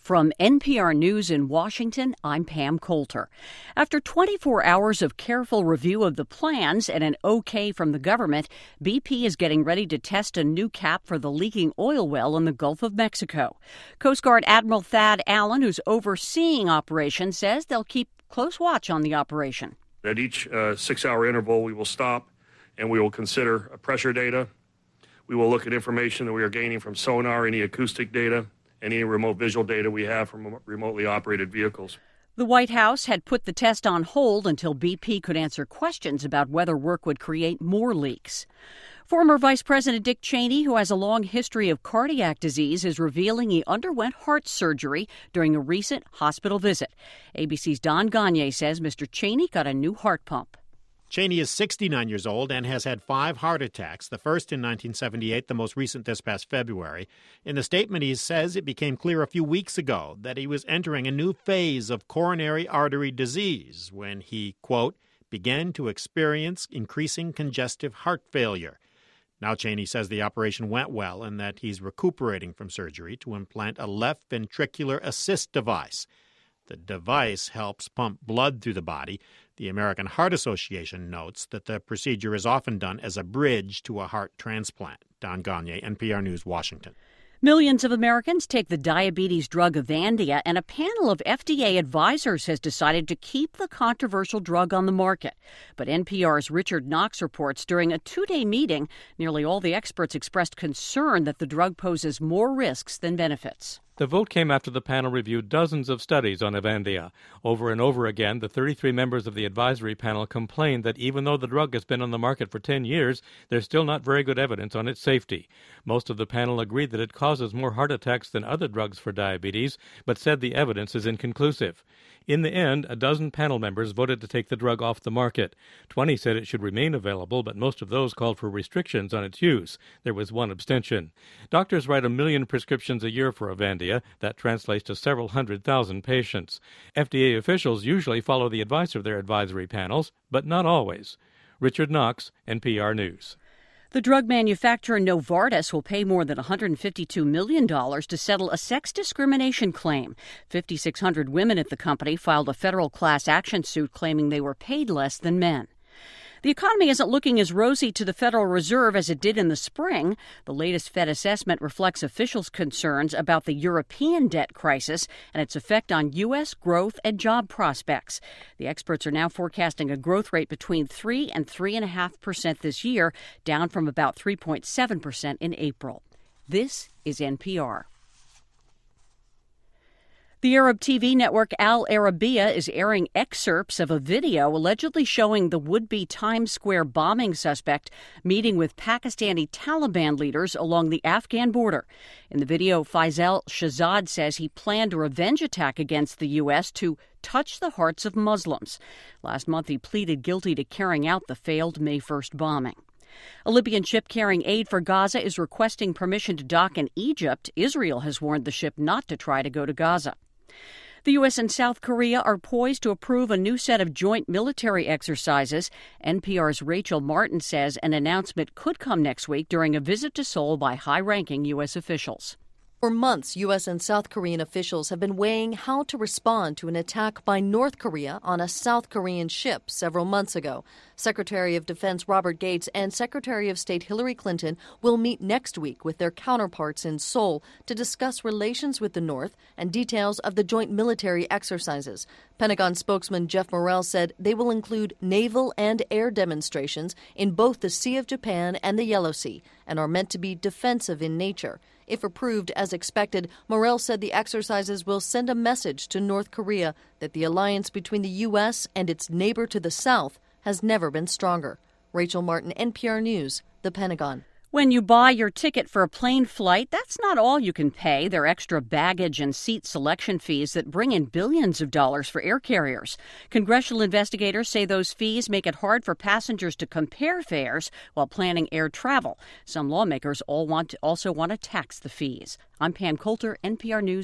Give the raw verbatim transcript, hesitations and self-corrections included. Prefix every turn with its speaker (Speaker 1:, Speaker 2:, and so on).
Speaker 1: From N P R News in Washington, I'm Pam Coulter. After twenty-four hours of careful review of the plans and an okay from the government, B P is getting ready to test a new cap for the leaking oil well in the Gulf of Mexico. Coast Guard Admiral Thad Allen, who's overseeing operations, says they'll keep close watch on the operation.
Speaker 2: At each uh, six-hour interval, we will stop and we will consider pressure data. We will look at information that we are gaining from sonar, any acoustic data, and any remote visual data we have from remotely operated vehicles.
Speaker 1: The White House had put the test on hold until B P could answer questions about whether work would create more leaks. Former Vice President Dick Cheney, who has a long history of cardiac disease, is revealing he underwent heart surgery during a recent hospital visit. A B C's Don Gonyea says Mister Cheney got a new heart pump.
Speaker 3: Cheney is sixty-nine years old and has had five heart attacks, the first in nineteen seventy-eight, the most recent this past February. In the statement, he says it became clear a few weeks ago that he was entering a new phase of coronary artery disease when he, quote, began to experience increasing congestive heart failure. Now Cheney says the operation went well and that he's recuperating from surgery to implant a left ventricular assist device. The device helps pump blood through the body. The American Heart Association notes that the procedure is often done as a bridge to a heart transplant. Don Gonyea, N P R News, Washington.
Speaker 1: Millions of Americans take the diabetes drug Avandia, and a panel of F D A advisors has decided to keep the controversial drug on the market. But N P R's Richard Knox reports during a two-day meeting, nearly all the experts expressed concern that the drug poses more risks than benefits.
Speaker 4: The vote came after the panel reviewed dozens of studies on Avandia. Over and over again, the thirty-three members of the advisory panel complained that even though the drug has been on the market for ten years, there's still not very good evidence on its safety. Most of the panel agreed that it causes more heart attacks than other drugs for diabetes, but said the evidence is inconclusive. In the end, a dozen panel members voted to take the drug off the market. Twenty said it should remain available, but most of those called for restrictions on its use. There was one abstention. Doctors write a million prescriptions a year for Avandia. That translates to several hundred thousand patients. F D A officials usually follow the advice of their advisory panels, but not always. Richard Knox, N P R News.
Speaker 1: The drug manufacturer Novartis will pay more than one hundred fifty-two million dollars to settle a sex discrimination claim. fifty-six hundred women at the company filed a federal class action suit claiming they were paid less than men. The economy isn't looking as rosy to the Federal Reserve as it did in the spring. The latest Fed assessment reflects officials' concerns about the European debt crisis and its effect on U S growth and job prospects. The experts are now forecasting a growth rate between three and three point five percent this year, down from about three point seven percent in April. This is N P R. The Arab T V network Al Arabiya is airing excerpts of a video allegedly showing the would-be Times Square bombing suspect meeting with Pakistani Taliban leaders along the Afghan border. In the video, Faisal Shahzad says he planned a revenge attack against the U S to touch the hearts of Muslims. Last month, he pleaded guilty to carrying out the failed May first bombing. A Libyan ship carrying aid for Gaza is requesting permission to dock in Egypt. Israel has warned the ship not to try to go to Gaza. The U S and South Korea are poised to approve a new set of joint military exercises. N P R's Rachel Martin says an announcement could come next week during a visit to Seoul by high-ranking U S officials.
Speaker 5: For months, U S and South Korean officials have been weighing how to respond to an attack by North Korea on a South Korean ship several months ago. Secretary of Defense Robert Gates and Secretary of State Hillary Clinton will meet next week with their counterparts in Seoul to discuss relations with the North and details of the joint military exercises. Pentagon spokesman Jeff Morrell said they will include naval and air demonstrations in both the Sea of Japan and the Yellow Sea and are meant to be defensive in nature. If approved as expected, Morrell said the exercises will send a message to North Korea that the alliance between the U S and its neighbor to the south has never been stronger. Rachel Martin, N P R News, the Pentagon.
Speaker 1: When you buy your ticket for a plane flight, that's not all you can pay. There are extra baggage and seat selection fees that bring in billions of dollars for air carriers. Congressional investigators say those fees make it hard for passengers to compare fares while planning air travel. Some lawmakers all want to, also want to tax the fees. I'm Pam Coulter, N P R News.